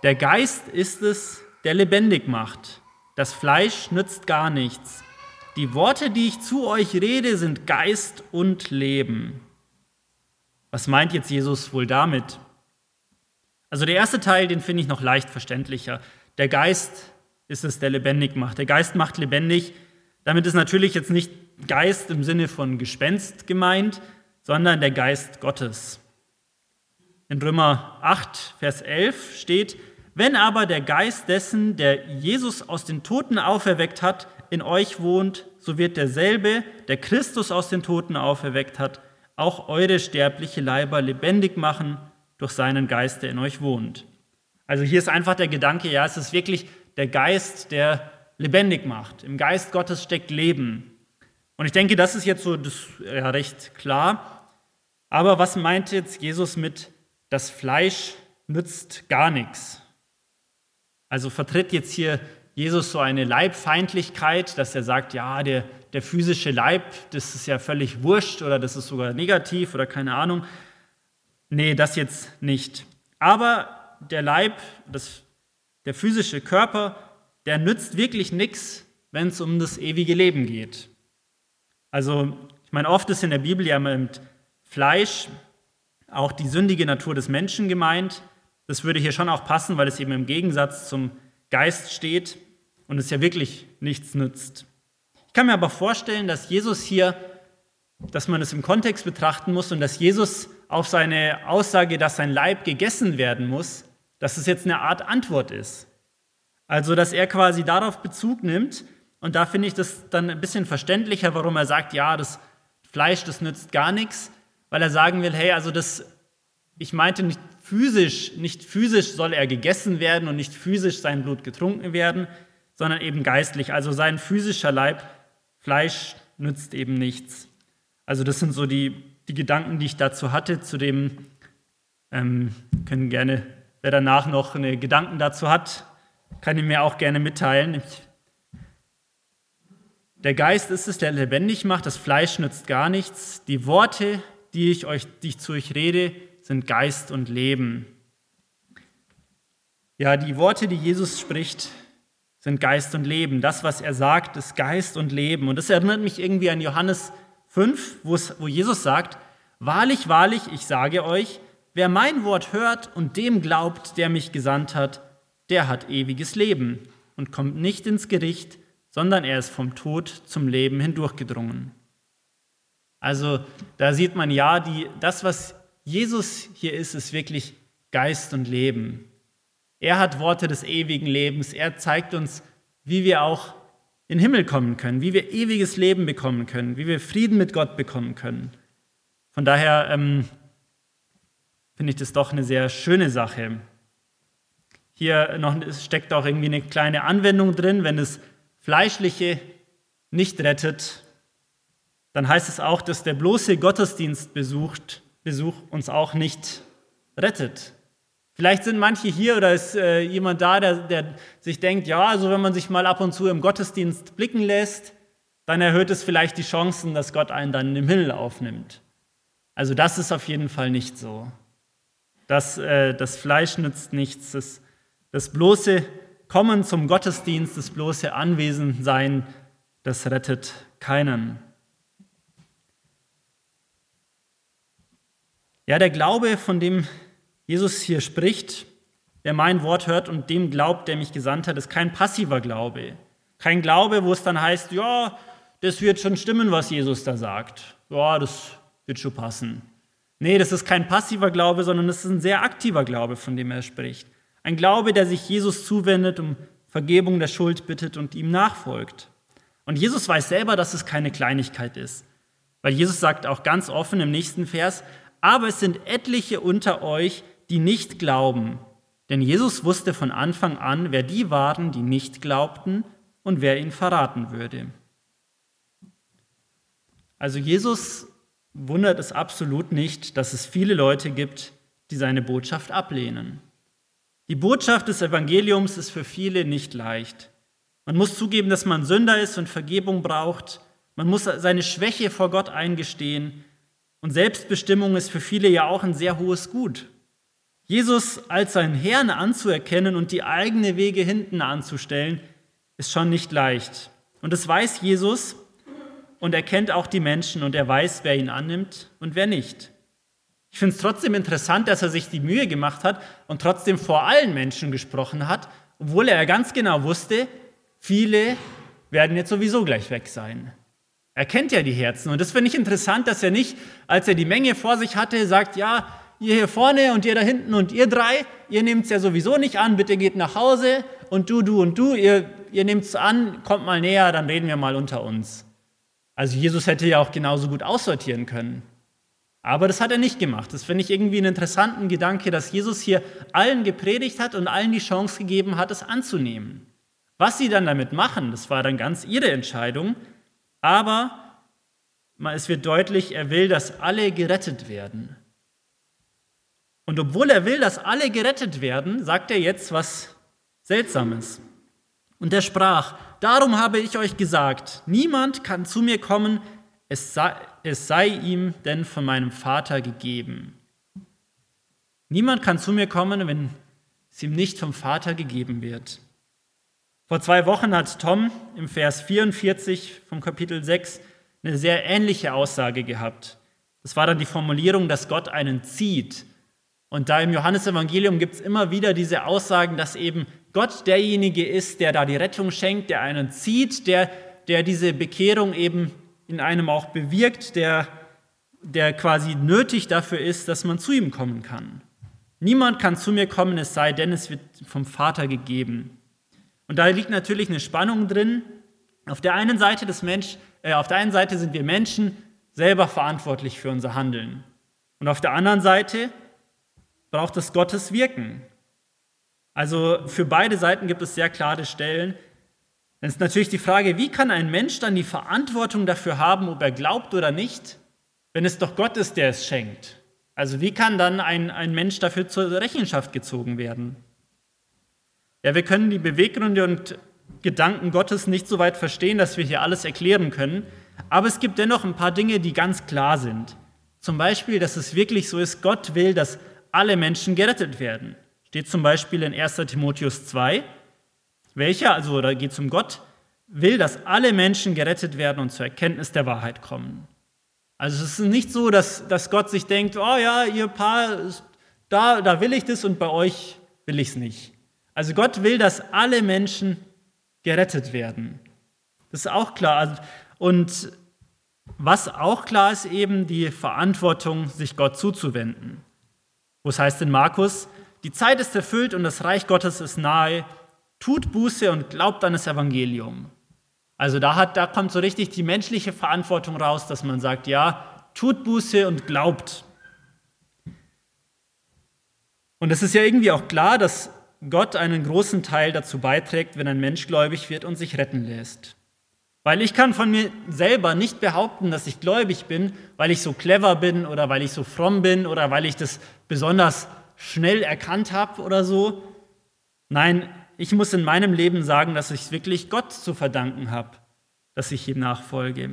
Der Geist ist es, der lebendig macht. Das Fleisch nützt gar nichts. Die Worte, die ich zu euch rede, sind Geist und Leben. Was meint jetzt Jesus wohl damit? Also der erste Teil, den finde ich noch leicht verständlicher. Der Geist ist es, der lebendig macht. Der Geist macht lebendig. Damit ist natürlich jetzt nicht Geist im Sinne von Gespenst gemeint, sondern der Geist Gottes. In Römer 8, Vers 11 steht: Wenn aber der Geist dessen, der Jesus aus den Toten auferweckt hat, in euch wohnt, so wird derselbe, der Christus aus den Toten auferweckt hat, auch eure sterbliche Leiber lebendig machen durch seinen Geist, der in euch wohnt. Also hier ist einfach der Gedanke, ja, es ist wirklich der Geist, der lebendig macht. Im Geist Gottes steckt Leben. Und ich denke, das ist jetzt so recht klar. Aber was meint jetzt Jesus mit, das Fleisch nützt gar nichts? Also vertritt jetzt hier Jesus so eine Leibfeindlichkeit, dass er sagt, ja, der physische Leib, das ist ja völlig wurscht oder das ist sogar negativ oder keine Ahnung. Nee, das jetzt nicht. Aber der Leib, der physische Körper, der nützt wirklich nichts, wenn es um das ewige Leben geht. Also, ich meine, oft ist in der Bibel ja mit Fleisch auch die sündige Natur des Menschen gemeint. Das würde hier schon auch passen, weil es eben im Gegensatz zum Geist steht und es ja wirklich nichts nützt. Ich kann mir aber vorstellen, dass Jesus hier, dass man es im Kontext betrachten muss und dass Jesus auf seine Aussage, dass sein Leib gegessen werden muss, dass es jetzt eine Art Antwort ist. Also, dass er quasi darauf Bezug nimmt, und da finde ich das dann ein bisschen verständlicher, warum er sagt, ja, das Fleisch, das nützt gar nichts, weil er sagen will, hey, also ich meinte nicht physisch soll er gegessen werden und nicht physisch sein Blut getrunken werden, sondern eben geistlich. Also sein physischer Leib, Fleisch nützt eben nichts. Also das sind so die Gedanken, die ich dazu hatte, zu dem, können gerne, wer danach noch eine Gedanken dazu hat, kann ihn mir auch gerne mitteilen. Der Geist ist es, der lebendig macht, das Fleisch nützt gar nichts. Die Worte, die ich zu euch rede, sind Geist und Leben. Ja, die Worte, die Jesus spricht, sind Geist und Leben. Das, was er sagt, ist Geist und Leben. Und das erinnert mich irgendwie an Johannes 5, wo Jesus sagt, wahrlich, wahrlich, ich sage euch, wer mein Wort hört und dem glaubt, der mich gesandt hat, der hat ewiges Leben und kommt nicht ins Gericht, sondern er ist vom Tod zum Leben hindurchgedrungen. Also da sieht man ja, das, was Jesus hier ist wirklich Geist und Leben. Er hat Worte des ewigen Lebens. Er zeigt uns, wie wir auch in den Himmel kommen können, wie wir ewiges Leben bekommen können, wie wir Frieden mit Gott bekommen können. Von daher finde ich das doch eine sehr schöne Sache. Hier steckt auch irgendwie eine kleine Anwendung drin, wenn das Fleischliche nicht rettet, dann heißt es auch, dass der bloße Gottesdienstbesuch uns auch nicht rettet. Vielleicht sind manche hier oder ist jemand da, der sich denkt, ja, also wenn man sich mal ab und zu im Gottesdienst blicken lässt, dann erhöht es vielleicht die Chancen, dass Gott einen dann im Himmel aufnimmt. Also das ist auf jeden Fall nicht so. Das Fleisch nützt nichts. Das bloße Kommen zum Gottesdienst, das bloße Anwesensein, das rettet keinen. Ja, der Glaube, von dem Jesus hier spricht, der mein Wort hört und dem glaubt, der mich gesandt hat, ist kein passiver Glaube. Kein Glaube, wo es dann heißt, ja, das wird schon stimmen, was Jesus da sagt. Ja, das wird schon passen. Nee, das ist kein passiver Glaube, sondern das ist ein sehr aktiver Glaube, von dem er spricht. Ein Glaube, der sich Jesus zuwendet, um Vergebung der Schuld bittet und ihm nachfolgt. Und Jesus weiß selber, dass es keine Kleinigkeit ist. Weil Jesus sagt auch ganz offen im nächsten Vers, aber es sind etliche unter euch, die nicht glauben. Denn Jesus wusste von Anfang an, wer die waren, die nicht glaubten und wer ihn verraten würde. Also Jesus wundert es absolut nicht, dass es viele Leute gibt, die seine Botschaft ablehnen. Die Botschaft des Evangeliums ist für viele nicht leicht. Man muss zugeben, dass man Sünder ist und Vergebung braucht. Man muss seine Schwäche vor Gott eingestehen. Und Selbstbestimmung ist für viele ja auch ein sehr hohes Gut. Jesus als seinen Herrn anzuerkennen und die eigenen Wege hinten anzustellen, ist schon nicht leicht. Und das weiß Jesus und er kennt auch die Menschen und er weiß, wer ihn annimmt und wer nicht. Ich finde es trotzdem interessant, dass er sich die Mühe gemacht hat und trotzdem vor allen Menschen gesprochen hat, obwohl er ganz genau wusste, viele werden jetzt sowieso gleich weg sein. Er kennt ja die Herzen und das finde ich interessant, dass er nicht, als er die Menge vor sich hatte, sagt, ja, ihr hier vorne und ihr da hinten und ihr drei, ihr nehmt es ja sowieso nicht an, bitte geht nach Hause und du und du, ihr nehmt es an, kommt mal näher, dann reden wir mal unter uns. Also Jesus hätte ja auch genauso gut aussortieren können. Aber das hat er nicht gemacht. Das finde ich irgendwie einen interessanten Gedanke, dass Jesus hier allen gepredigt hat und allen die Chance gegeben hat, es anzunehmen. Was sie dann damit machen, das war dann ganz ihre Entscheidung. Aber es wird deutlich, er will, dass alle gerettet werden. Und obwohl er will, dass alle gerettet werden, sagt er jetzt was Seltsames. Und er sprach, darum habe ich euch gesagt, niemand kann zu mir kommen, es sei ihm denn von meinem Vater gegeben. Niemand kann zu mir kommen, wenn es ihm nicht vom Vater gegeben wird. Vor 2 Wochen hat Tom im Vers 44 vom Kapitel 6 eine sehr ähnliche Aussage gehabt. Das war dann die Formulierung, dass Gott einen zieht. Und da im Johannesevangelium gibt es immer wieder diese Aussagen, dass eben Gott derjenige ist, der da die Rettung schenkt, der einen zieht, der diese Bekehrung eben in einem auch bewirkt, der quasi nötig dafür ist, dass man zu ihm kommen kann. Niemand kann zu mir kommen, es sei denn, es wird vom Vater gegeben. Und da liegt natürlich eine Spannung drin. Auf der einen Seite sind wir Menschen selber verantwortlich für unser Handeln. Und auf der anderen Seite braucht es Gottes Wirken. Also für beide Seiten gibt es sehr klare Stellen. Dann ist natürlich die Frage, wie kann ein Mensch dann die Verantwortung dafür haben, ob er glaubt oder nicht, wenn es doch Gott ist, der es schenkt? Also wie kann dann ein Mensch dafür zur Rechenschaft gezogen werden? Ja, wir können die Beweggründe und Gedanken Gottes nicht so weit verstehen, dass wir hier alles erklären können, aber es gibt dennoch ein paar Dinge, die ganz klar sind. Zum Beispiel, dass es wirklich so ist, Gott will, dass alle Menschen gerettet werden. Steht zum Beispiel in 1. Timotheus 2, da geht es um Gott, will, dass alle Menschen gerettet werden und zur Erkenntnis der Wahrheit kommen. Also es ist nicht so, dass Gott sich denkt, oh ja, ihr Paar, da will ich das und bei euch will ich es nicht. Also Gott will, dass alle Menschen gerettet werden. Das ist auch klar. Und was auch klar ist, eben die Verantwortung, sich Gott zuzuwenden. Wo es heißt in Markus, die Zeit ist erfüllt und das Reich Gottes ist nahe, tut Buße und glaubt an das Evangelium. Also da kommt so richtig die menschliche Verantwortung raus, dass man sagt, ja, tut Buße und glaubt. Und es ist ja irgendwie auch klar, dass Gott einen großen Teil dazu beiträgt, wenn ein Mensch gläubig wird und sich retten lässt. Weil ich kann von mir selber nicht behaupten, dass ich gläubig bin, weil ich so clever bin oder weil ich so fromm bin oder weil ich das besonders schnell erkannt habe oder so. Nein, ich muss in meinem Leben sagen, dass ich es wirklich Gott zu verdanken habe, dass ich ihm nachfolge.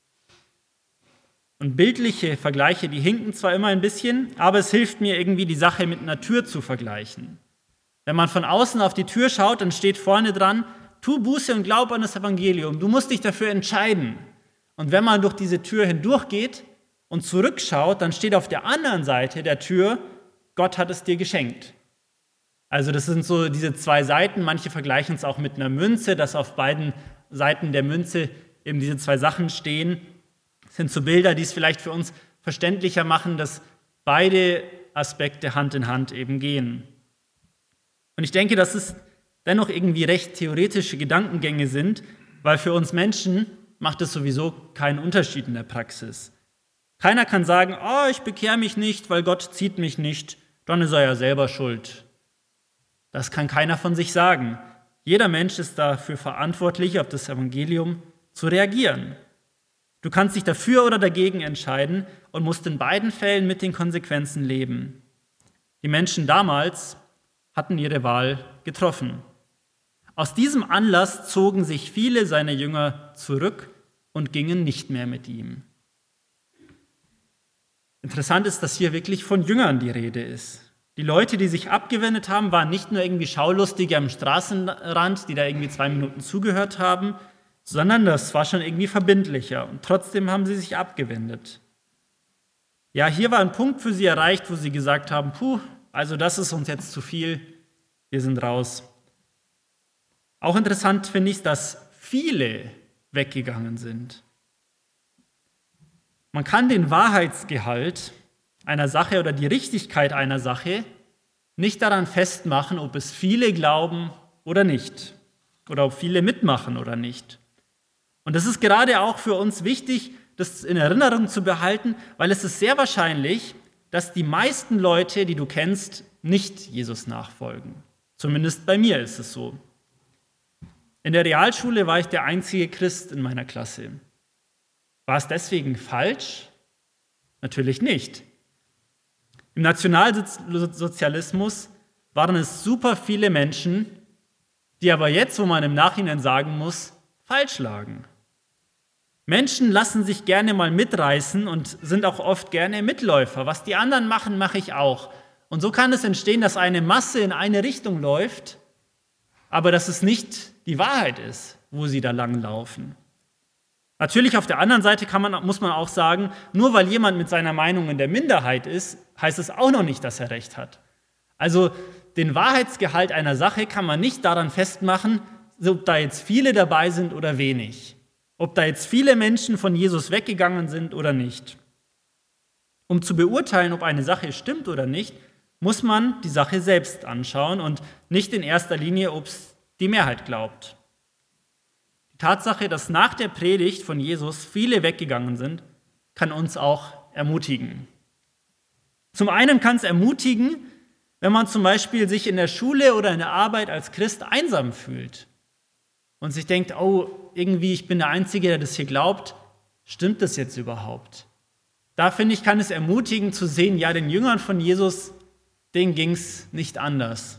Und bildliche Vergleiche, die hinken zwar immer ein bisschen, aber es hilft mir irgendwie, die Sache mit einer Tür zu vergleichen. Wenn man von außen auf die Tür schaut, dann steht vorne dran, tu Buße und glaub an das Evangelium. Du musst dich dafür entscheiden. Und wenn man durch diese Tür hindurchgeht und zurückschaut, dann steht auf der anderen Seite der Tür, Gott hat es dir geschenkt. Also das sind so diese 2 Seiten. Manche vergleichen es auch mit einer Münze, dass auf beiden Seiten der Münze eben diese 2 Sachen stehen. Das sind so Bilder, die es vielleicht für uns verständlicher machen, dass beide Aspekte Hand in Hand eben gehen. Und ich denke, dass es dennoch irgendwie recht theoretische Gedankengänge sind, weil für uns Menschen macht es sowieso keinen Unterschied in der Praxis. Keiner kann sagen, oh, ich bekehre mich nicht, weil Gott zieht mich nicht, dann ist er ja selber schuld. Das kann keiner von sich sagen. Jeder Mensch ist dafür verantwortlich, auf das Evangelium zu reagieren. Du kannst dich dafür oder dagegen entscheiden und musst in beiden Fällen mit den Konsequenzen leben. Die Menschen damals hatten ihre Wahl getroffen. Aus diesem Anlass zogen sich viele seiner Jünger zurück und gingen nicht mehr mit ihm. Interessant ist, dass hier wirklich von Jüngern die Rede ist. Die Leute, die sich abgewendet haben, waren nicht nur irgendwie Schaulustige am Straßenrand, die da irgendwie 2 Minuten zugehört haben, sondern das war schon irgendwie verbindlicher. Und trotzdem haben sie sich abgewendet. Ja, hier war ein Punkt für sie erreicht, wo sie gesagt haben, also das ist uns jetzt zu viel, wir sind raus. Auch interessant finde ich, dass viele weggegangen sind. Man kann den Wahrheitsgehalt einer Sache oder die Richtigkeit einer Sache nicht daran festmachen, ob es viele glauben oder nicht, oder ob viele mitmachen oder nicht. Und das ist gerade auch für uns wichtig, das in Erinnerung zu behalten, weil es ist sehr wahrscheinlich, dass die meisten Leute, die du kennst, nicht Jesus nachfolgen. Zumindest bei mir ist es so. In der Realschule war ich der einzige Christ in meiner Klasse. War es deswegen falsch? Natürlich nicht. Im Nationalsozialismus waren es super viele Menschen, die aber jetzt, wo man im Nachhinein sagen muss, falsch lagen. Menschen lassen sich gerne mal mitreißen und sind auch oft gerne Mitläufer. Was die anderen machen, mache ich auch. Und so kann es entstehen, dass eine Masse in eine Richtung läuft, aber dass es nicht die Wahrheit ist, wo sie da langlaufen. Natürlich auf der anderen Seite muss man auch sagen, nur weil jemand mit seiner Meinung in der Minderheit ist, heißt es auch noch nicht, dass er recht hat. Also den Wahrheitsgehalt einer Sache kann man nicht daran festmachen, ob da jetzt viele dabei sind oder wenig. Ob da jetzt viele Menschen von Jesus weggegangen sind oder nicht. Um zu beurteilen, ob eine Sache stimmt oder nicht, muss man die Sache selbst anschauen und nicht in erster Linie, ob es die Mehrheit glaubt. Die Tatsache, dass nach der Predigt von Jesus viele weggegangen sind, kann uns auch ermutigen. Zum einen kann es ermutigen, wenn man zum Beispiel sich in der Schule oder in der Arbeit als Christ einsam fühlt und sich denkt, irgendwie, ich bin der Einzige, der das hier glaubt, stimmt das jetzt überhaupt? Da finde ich, kann es ermutigen zu sehen, ja, den Jüngern von Jesus, denen ging es nicht anders.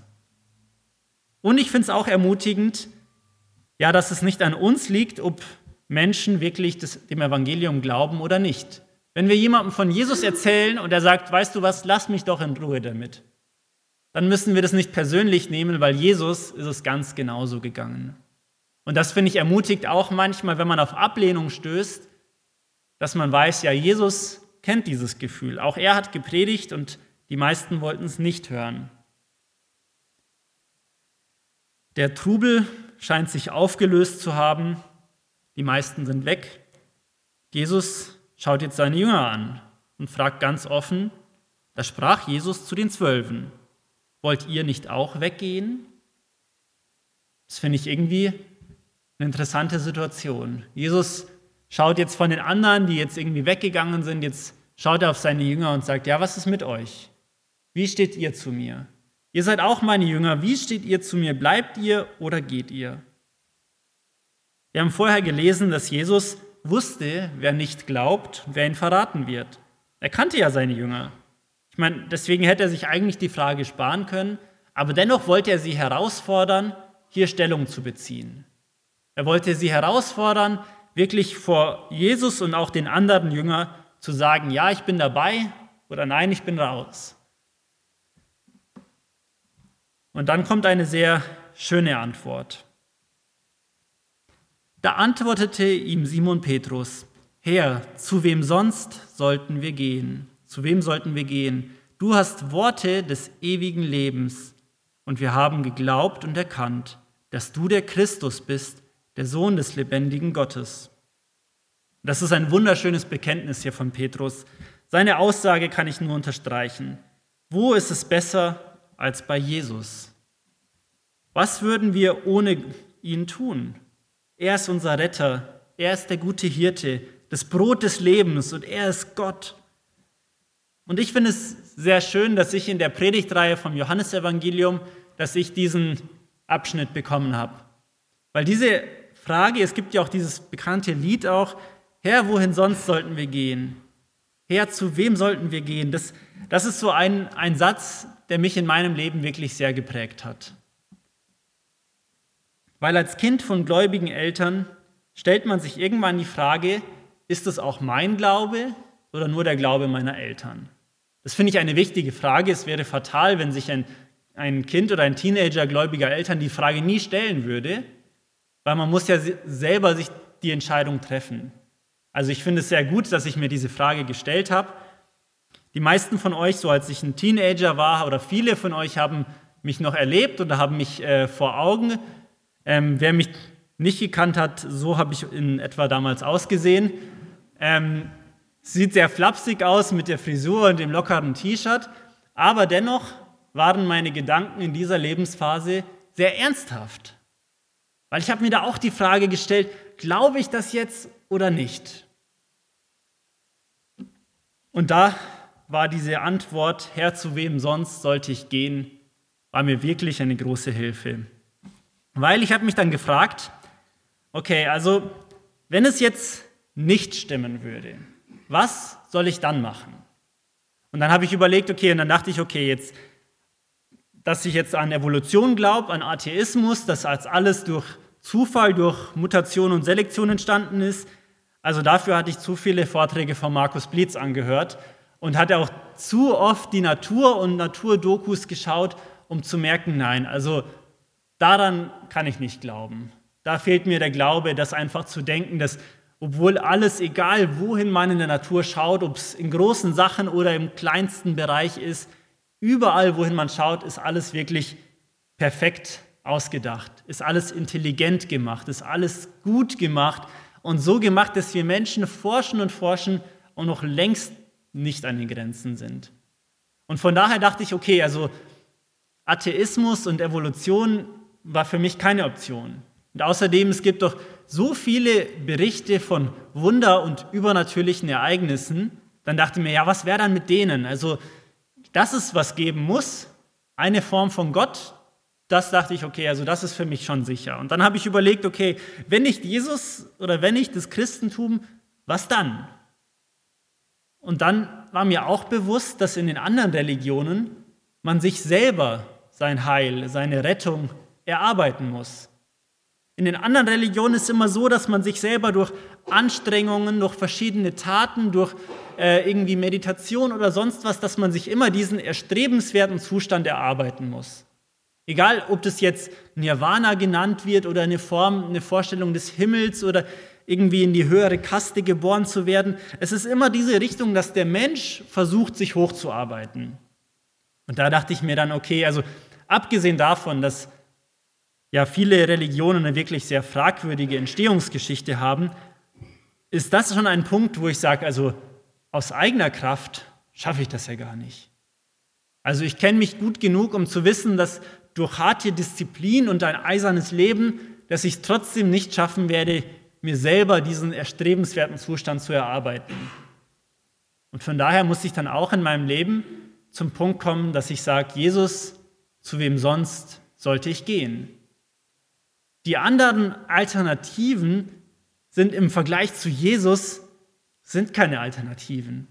Und ich finde es auch ermutigend, ja, dass es nicht an uns liegt, ob Menschen wirklich dem Evangelium glauben oder nicht. Wenn wir jemandem von Jesus erzählen und er sagt, weißt du was, lass mich doch in Ruhe damit, dann müssen wir das nicht persönlich nehmen, weil Jesus ist es ganz genauso gegangen. Und das, finde ich, ermutigt auch manchmal, wenn man auf Ablehnung stößt, dass man weiß, ja, Jesus kennt dieses Gefühl. Auch er hat gepredigt und die meisten wollten es nicht hören. Der Trubel scheint sich aufgelöst zu haben. Die meisten sind weg. Jesus schaut jetzt seine Jünger an und fragt ganz offen, da sprach Jesus zu den 12: Wollt ihr nicht auch weggehen? Das finde ich irgendwie eine interessante Situation. Jesus schaut jetzt von den anderen, die jetzt irgendwie weggegangen sind, jetzt schaut er auf seine Jünger und sagt, ja, was ist mit euch? Wie steht ihr zu mir? Ihr seid auch meine Jünger. Wie steht ihr zu mir? Bleibt ihr oder geht ihr? Wir haben vorher gelesen, dass Jesus wusste, wer nicht glaubt und wer ihn verraten wird. Er kannte ja seine Jünger. Ich meine, deswegen hätte er sich eigentlich die Frage sparen können, aber dennoch wollte er sie herausfordern, hier Stellung zu beziehen. Er wollte sie herausfordern, wirklich vor Jesus und auch den anderen Jüngern zu sagen, ja, ich bin dabei oder nein, ich bin raus. Und dann kommt eine sehr schöne Antwort. Da antwortete ihm Simon Petrus, Herr, zu wem sonst sollten wir gehen? Zu wem sollten wir gehen? Du hast Worte des ewigen Lebens und wir haben geglaubt und erkannt, dass du der Christus bist, der Sohn des lebendigen Gottes. Das ist ein wunderschönes Bekenntnis hier von Petrus. Seine Aussage kann ich nur unterstreichen. Wo ist es besser als bei Jesus? Was würden wir ohne ihn tun? Er ist unser Retter, er ist der gute Hirte, das Brot des Lebens und er ist Gott. Und ich finde es sehr schön, dass ich in der Predigtreihe vom Johannesevangelium, dass ich diesen Abschnitt bekommen habe. Weil diese Frage, es gibt ja auch dieses bekannte Lied auch, Herr, wohin sonst sollten wir gehen? Herr, zu wem sollten wir gehen? Das ist so ein Satz, der mich in meinem Leben wirklich sehr geprägt hat. Weil als Kind von gläubigen Eltern stellt man sich irgendwann die Frage, ist es auch mein Glaube oder nur der Glaube meiner Eltern? Das finde ich eine wichtige Frage. Es wäre fatal, wenn sich ein Kind oder ein Teenager gläubiger Eltern die Frage nie stellen würde, weil man muss ja selber sich die Entscheidung treffen. Also ich finde es sehr gut, dass ich mir diese Frage gestellt habe. Die meisten von euch, so als ich ein Teenager war, oder viele von euch haben mich noch erlebt oder haben mich vor Augen. Wer mich nicht gekannt hat, so habe ich in etwa damals ausgesehen. Sieht sehr flapsig aus mit der Frisur und dem lockeren T-Shirt, aber dennoch waren meine Gedanken in dieser Lebensphase sehr ernsthaft. Weil ich habe mir da auch die Frage gestellt, glaube ich das jetzt oder nicht? Und da war diese Antwort, Herr, zu wem sonst sollte ich gehen, war mir wirklich eine große Hilfe. Weil ich habe mich dann gefragt, okay, also wenn es jetzt nicht stimmen würde, was soll ich dann machen? Und dann habe ich überlegt, okay, und dann dachte ich, okay, jetzt, dass ich jetzt an Evolution glaube, an Atheismus, dass als alles durch Zufall, durch Mutation und Selektion entstanden ist, also dafür hatte ich zu viele Vorträge von Markus Blitz angehört und hatte auch zu oft die Natur und Naturdokus geschaut, um zu merken, nein, also daran kann ich nicht glauben. Da fehlt mir der Glaube, das einfach zu denken, dass obwohl alles, egal wohin man in der Natur schaut, ob es in großen Sachen oder im kleinsten Bereich ist, überall, wohin man schaut, ist alles wirklich perfekt ausgedacht, ist alles intelligent gemacht, ist alles gut gemacht und so gemacht, dass wir Menschen forschen und noch längst nicht an den Grenzen sind. Und von daher dachte ich, okay, also Atheismus und Evolution war für mich keine Option. Und außerdem, es gibt doch so viele Berichte von Wunder- und übernatürlichen Ereignissen, dann dachte ich mir, ja, was wäre dann mit denen? Also, dass es was geben muss, eine Form von Gott, das dachte ich, okay, also das ist für mich schon sicher. Und dann habe ich überlegt, okay, wenn nicht Jesus oder wenn nicht das Christentum, was dann? Und dann war mir auch bewusst, dass in den anderen Religionen man sich selber sein Heil, seine Rettung erarbeiten muss. In den anderen Religionen ist es immer so, dass man sich selber durch Anstrengungen, durch verschiedene Taten, durch irgendwie Meditation oder sonst was, dass man sich immer diesen erstrebenswerten Zustand erarbeiten muss. Egal, ob das jetzt Nirvana genannt wird oder eine Vorstellung des Himmels oder irgendwie in die höhere Kaste geboren zu werden. Es ist immer diese Richtung, dass der Mensch versucht, sich hochzuarbeiten. Und da dachte ich mir dann, okay, also abgesehen davon, dass ja viele Religionen eine wirklich sehr fragwürdige Entstehungsgeschichte haben, ist das schon ein Punkt, wo ich sage, also aus eigener Kraft schaffe ich das ja gar nicht. Also ich kenne mich gut genug, um zu wissen, dass durch harte Disziplin und ein eisernes Leben, dass ich es trotzdem nicht schaffen werde, mir selber diesen erstrebenswerten Zustand zu erarbeiten. Und von daher muss ich dann auch in meinem Leben zum Punkt kommen, dass ich sage, Jesus, zu wem sonst sollte ich gehen? Die anderen Alternativen sind im Vergleich zu Jesus sind keine Alternativen.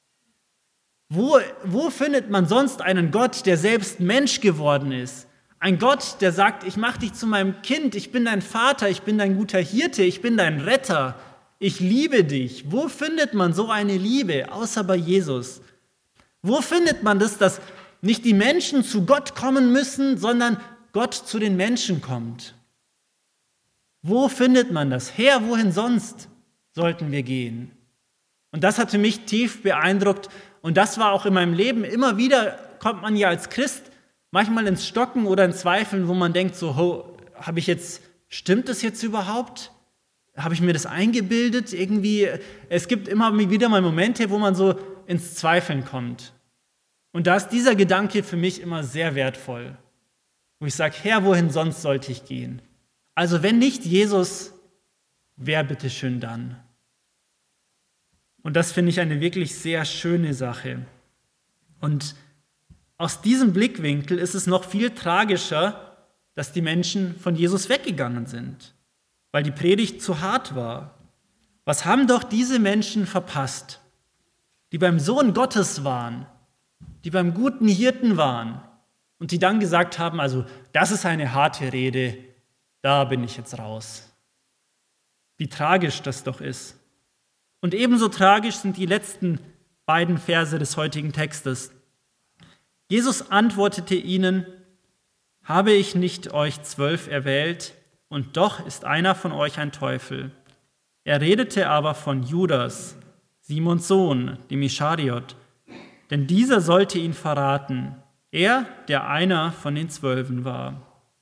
Wo findet man sonst einen Gott, der selbst Mensch geworden ist? Ein Gott, der sagt, ich mache dich zu meinem Kind, ich bin dein Vater, ich bin dein guter Hirte, ich bin dein Retter, ich liebe dich. Wo findet man so eine Liebe, außer bei Jesus? Wo findet man das, dass nicht die Menschen zu Gott kommen müssen, sondern Gott zu den Menschen kommt? Wo findet man das? Herr, wohin sonst sollten wir gehen? Und das hatte mich tief beeindruckt und das war auch in meinem Leben. Immer wieder kommt man ja als Christ manchmal ins Stocken oder in Zweifeln, wo man denkt, so, stimmt das jetzt überhaupt? Habe ich mir das eingebildet? Irgendwie, es gibt immer wieder mal Momente, wo man so ins Zweifeln kommt. Und da ist dieser Gedanke für mich immer sehr wertvoll, wo ich sage, Herr, wohin sonst sollte ich gehen? Also wenn nicht Jesus, wer bitteschön dann? Und das finde ich eine wirklich sehr schöne Sache. Und aus diesem Blickwinkel ist es noch viel tragischer, dass die Menschen von Jesus weggegangen sind, weil die Predigt zu hart war. Was haben doch diese Menschen verpasst, die beim Sohn Gottes waren, die beim guten Hirten waren und die dann gesagt haben, also das ist eine harte Rede, da bin ich jetzt raus. Wie tragisch das doch ist. Und ebenso tragisch sind die letzten beiden Verse des heutigen Textes. Jesus antwortete ihnen: Habe ich nicht euch 12 erwählt, und doch ist einer von euch ein Teufel. Er redete aber von Judas, Simons Sohn, dem Ischariot, denn dieser sollte ihn verraten, er, der einer von den 12 war.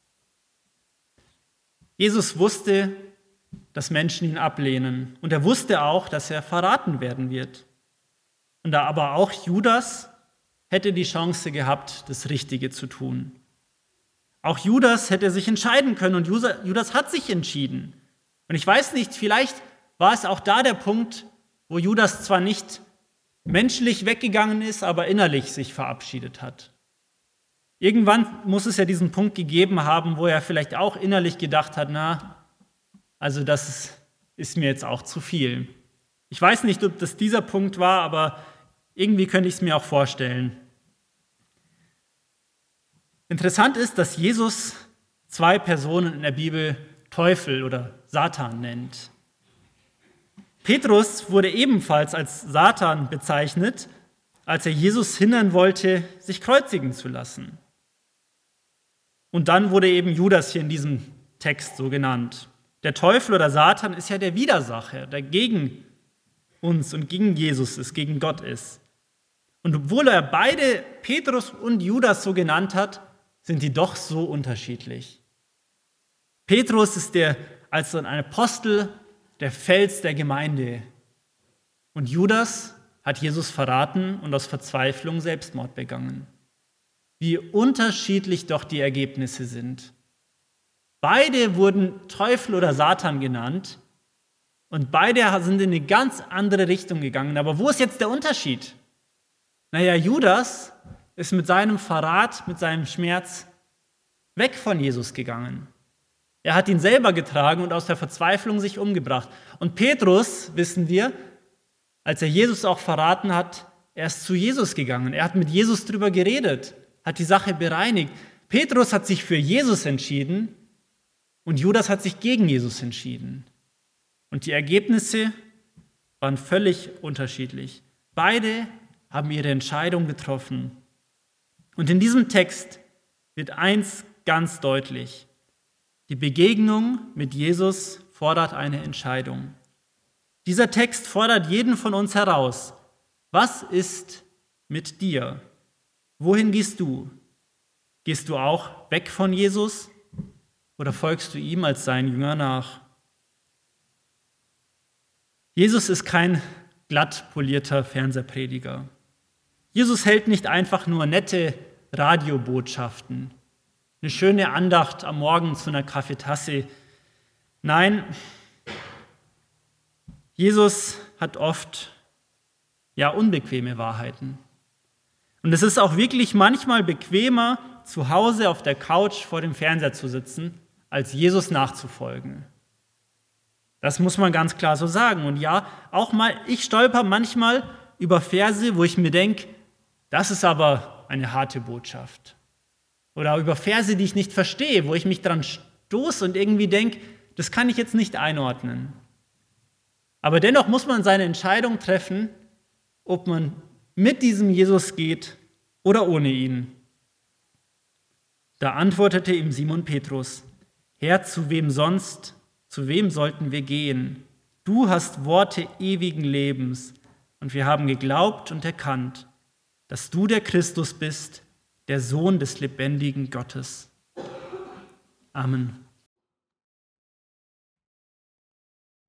Jesus wusste, dass Menschen ihn ablehnen, und er wusste auch, dass er verraten werden wird. Und da aber auch Judas hätte die Chance gehabt, das Richtige zu tun. Auch Judas hätte sich entscheiden können, und Judas hat sich entschieden. Und ich weiß nicht, vielleicht war es auch da der Punkt, wo Judas zwar nicht menschlich weggegangen ist, aber innerlich sich verabschiedet hat. Irgendwann muss es ja diesen Punkt gegeben haben, wo er vielleicht auch innerlich gedacht hat, also das ist mir jetzt auch zu viel. Ich weiß nicht, ob das dieser Punkt war, aber irgendwie könnte ich es mir auch vorstellen. Interessant ist, dass Jesus 2 Personen in der Bibel Teufel oder Satan nennt. Petrus wurde ebenfalls als Satan bezeichnet, als er Jesus hindern wollte, sich kreuzigen zu lassen. Und dann wurde eben Judas hier in diesem Text so genannt. Der Teufel oder Satan ist ja der Widersacher, der gegen uns und gegen Jesus ist, gegen Gott ist. Und obwohl er beide, Petrus und Judas, so genannt hat, sind die doch so unterschiedlich. Petrus ist als ein Apostel der Fels der Gemeinde. Und Judas hat Jesus verraten und aus Verzweiflung Selbstmord begangen. Wie unterschiedlich doch die Ergebnisse sind. Beide wurden Teufel oder Satan genannt und beide sind in eine ganz andere Richtung gegangen. Aber wo ist jetzt der Unterschied? Judas ist mit seinem Verrat, mit seinem Schmerz weg von Jesus gegangen. Er hat ihn selber getragen und aus der Verzweiflung sich umgebracht. Und Petrus, wissen wir, als er Jesus auch verraten hat, er ist zu Jesus gegangen. Er hat mit Jesus drüber geredet, hat die Sache bereinigt. Petrus hat sich für Jesus entschieden und Judas hat sich gegen Jesus entschieden. Und die Ergebnisse waren völlig unterschiedlich. Beide haben ihre Entscheidung getroffen. Und in diesem Text wird eins ganz deutlich: Die Begegnung mit Jesus fordert eine Entscheidung. Dieser Text fordert jeden von uns heraus. Was ist mit dir? Wohin gehst du? Gehst du auch weg von Jesus oder folgst du ihm als sein Jünger nach? Jesus ist kein glatt polierter Fernsehprediger. Jesus hält nicht einfach nur nette Radiobotschaften, eine schöne Andacht am Morgen zu einer Kaffeetasse. Nein, Jesus hat oft unbequeme Wahrheiten. Und es ist auch wirklich manchmal bequemer, zu Hause auf der Couch vor dem Fernseher zu sitzen, als Jesus nachzufolgen. Das muss man ganz klar so sagen. Und ich stolper manchmal über Verse, wo ich mir denke, das ist aber eine harte Botschaft. Oder über Verse, die ich nicht verstehe, wo ich mich dran stoße und irgendwie denke, das kann ich jetzt nicht einordnen. Aber dennoch muss man seine Entscheidung treffen, ob man mit diesem Jesus geht oder ohne ihn. Da antwortete ihm Simon Petrus: Herr, zu wem sonst? Zu wem sollten wir gehen? Du hast Worte ewigen Lebens, und wir haben geglaubt und erkannt, dass du der Christus bist, der Sohn des lebendigen Gottes. Amen.